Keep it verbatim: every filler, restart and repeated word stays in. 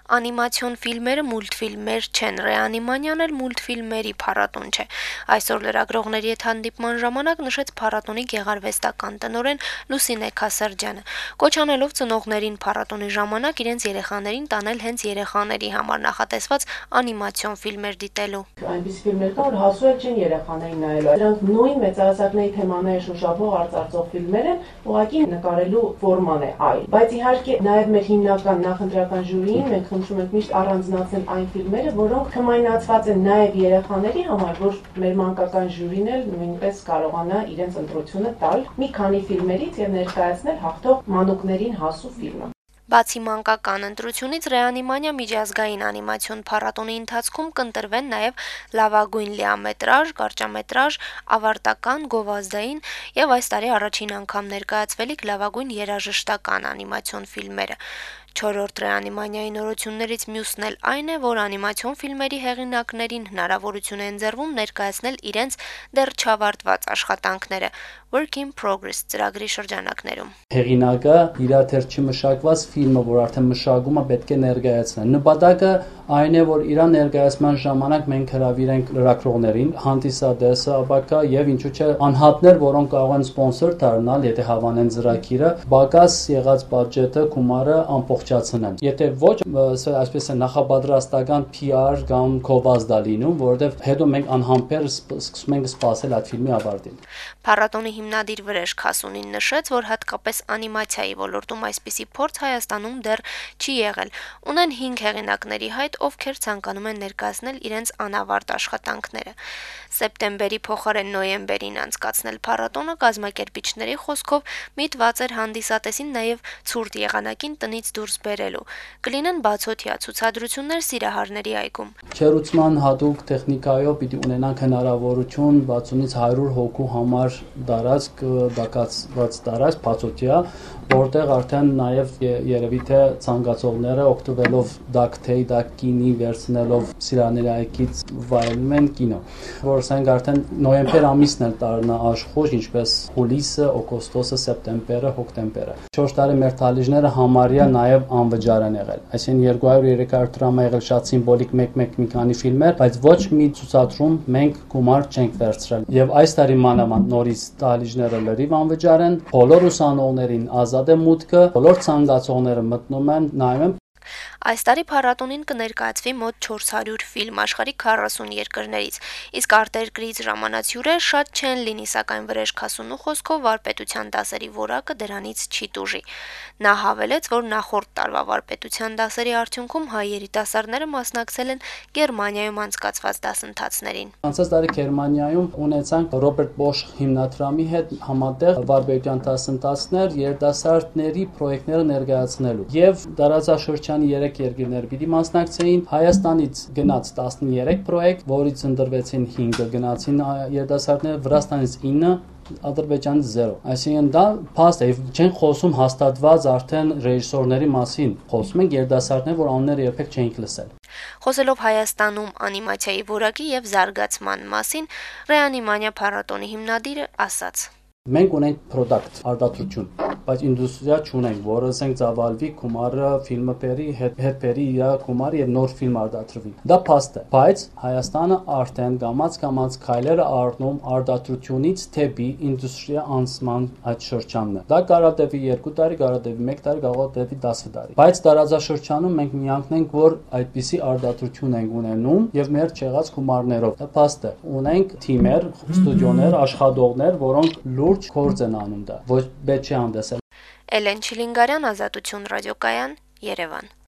Անիմացիոն ֆիլմերը մուլտֆիլմեր չեն, Ռեանիմանյան էլ մուլտֆիլմերի փառատոն չէ։ Այսօր լրագրողների հետ հանդիպման ժամանակ նշեց փառատոնի գեղարվեստական տնօրեն Լուսինե Քասարջյանը, կոչ անելով ծնողներին փառատոնի ժամանակ իրենց երեխաներին տանել հենց երեխաների համար նախատեսված անիմացիոն ֆիլմեր դիտելու։ Այնպիսի ֆիլմեր կան, որ հասու էլ չեն երեխաներին նայելու։ Դրանք նույն մեծահասակների թեմաները շոշափող արծարծող ֆիլմեր են, ուղղակի նկարելու ֆորման է այլ։ Բայց իհարկե նաև մեր հիմնական նախընտրական ժյուրիին մենք խնդրում ենք միշտ առանձնացնել այն ֆիլմերը, որոնք թմայնացված են նաև երեխաների համար, որ մեր մանկական ժյուրին էլ նույնպես կարողանա իրենց ընտրությունը տալ մի քանի ֆիլմերից եւ ներկայացնել հաղթող մանուկներին հասու ֆիլմը։ Բացի մանկական ընտրությունից Ռեանիմանիա միջազգային անիմացիոն փառատոնի ընթացքում կընտրվեն նաև լավագույն լիամետրաժ, կարճամետրաժ, ավարտական, գովազդային եւ այս տարի առաջին անգամ ներկայացվելիք լավագույն երաժշտական անիմացիոն ֆիլմերը։ Չորրորդ Ռեանիմանիայի նորություններից մյուսն էլ այն է, որ անիմացիոն ֆիլմերի հեղինակներին հնարավորություն է ընձեռվում ներկայացնել իրենց դեռ չավարտված աշխատանքները Work in Progress ծրագրի շրջանակներում։ Հեղինակը իր դեռ չմշակված ֆիլմը, որ արդեն մշակումը պետք է ներկայացնել։ Նպատակը այն է, որ իր ներկայացման ժամանակ մենք հրավիրենք լրագրողներին, հանդիսադեսը, ապակա եւ ինչու՞ չէ անհատներ, որոնք կարող են սպոնսոր դառնալ, եթե հավանեն ծրագիրը, բակաս եղած բյուջետը, գումարը ամբողջացնեն։ Եթե ոչ, այսպես է նախապատրաստական P R կամ գովազդ լինում, որովհետեւ հետո մենք անհամբեր սկսում ենք սպասել այդ ֆիլմի ավարտին։ Փառատոնի հիմնադիր Վրեժ Քասունին նշեց, որ հատկապես անիմացիայի ոլորտում այսպիսի փորձ Հայաստանում դեռ չի եղել։ Ունեն հինգ հեղինակների հայտ, ովքեր ցանկանում են ներկայացնել իրենց անավարտ աշխատանքները։ Սեպտեմբերի փոխարեն նոյեմբերին անցկացնել փառատոնը կազմակերպիչների խոսքով միտված էր հանդիսատեսին նաև ցուրտ եղանակին տնից դուրս բերելու։ Կլինեն բացօթյա ցուցադրություններ Սիրահարների այգում։ Չերուցման հատուկ տեխնիկայով պիտի ունենանք հնարավորություն վաթսունից հարյուր հոգու համար դարածք, դակացված դարածք բացօթյա, որտեղ արդեն նաև երևի թե ցանկացողները օգտվելով դակթեյ, դակկինի վերցնելով Սիրահարների այգից վայելում են կինո, որ ասենք արդեն նոյեմբեր ամիսն էլ տարնա աշխուժ, ինչպես հուլիսը, օգոստոսը, սեպտեմբերը, հոկտեմբերը։ չորս տարի մեր թալիջները համարյա նաև անվճար են եղել։ Այսինքն երկու հարյուր երեք հարյուր դրամ եղել շատ սիմվոլիկ մեկ-մեկ մի քանի ֆիլմեր, բայց ոչ մի ցուցադրում մենք գումար չենք վերցրել։ Եվ այս տարի մանավանդ նորից թալիջները լրիվ անվճար են, բոլոր ուսանողներին ազատ է մուտքը, բոլոր ցանկացողները մտնում են, նայում են։ Այս տարի փառատոնին կներկայացվի մոտ չորս հարյուր ֆիլմ աշխարհի քառասուն երկրներից, իսկ արտերկրից ժամանած հյուրեր շատ չեն լինի, սակայն Վրեժ Քասունու խոսքով վարպետության դասերի որակը դրանից չի տուժի։ Նա հավելեց, որ նախորդ տարվա վարպետության դասերի արդյունքում հայ երիտասարդները մասնակցել են Գերմանիայում անցկացված դասընթացներին։ Անցած տարի Գերմանիայում ունեցանք Ռոբերտ Բոշ հիմնադրամի հետ համատեղ վարպետության դասընթացներ երիտասարդների պրոյեկտները ներկայացնելու եւ դարաշրջանի երեք երկրներ պիտի մասնակցեին։ Հայաստանից գնաց տասներեք պրոյեկտ, որից ընտրվեցին հինգը գնացին երիտասարդները, Վրաստանից ինը, Ադրբեջանից զերո։ Այսինքն դա փաստ է, չեն խոսում հաստատված արդեն ռեժիսորների մասին, խոսում են երիտասարդներ, որ անունները երբեք չենք լսել։ Խոսելով Հայաստանում անիմացիայի որակի եւ զարգացման մասին, Ռեանիմանիա փառատոնի հիմնադիրը ասաց. Մենք ունենք product, արտադրություն, բայց ինդուստրիա չունենք, որը ասենք ծավալվի գումարը ֆիլմը բերի, հետ բերի իր գումարը եւ նոր ֆիլմ արտադրվի։ Դա փաստ է, բայց Հայաստանը արդեն կամաց-կամաց քայլեր է առնում արտադրությունից թեպի ինդուստրիա անցման այդ շրջանն է։ Դա կարող է տևի երկու տարի, կարող է տևի մեկ տարի, կարող է տևի դասը տարի։ Բայց տարածաշրջանում մենք միանքնենք, որ այդպիսի արտադրություն ենք ունենում եւ մեր չեղած գումարներով։ Դա փաստ է։ Ունենք թիմեր, ստուդիոներ, աշխատողներ, որոնք լուրջ գործ են անում դա։ Ոչ պետք չի հանդեսել։ Էլեն Չիլինգարյան, Ազատություն ռադիոկայան, Երևան։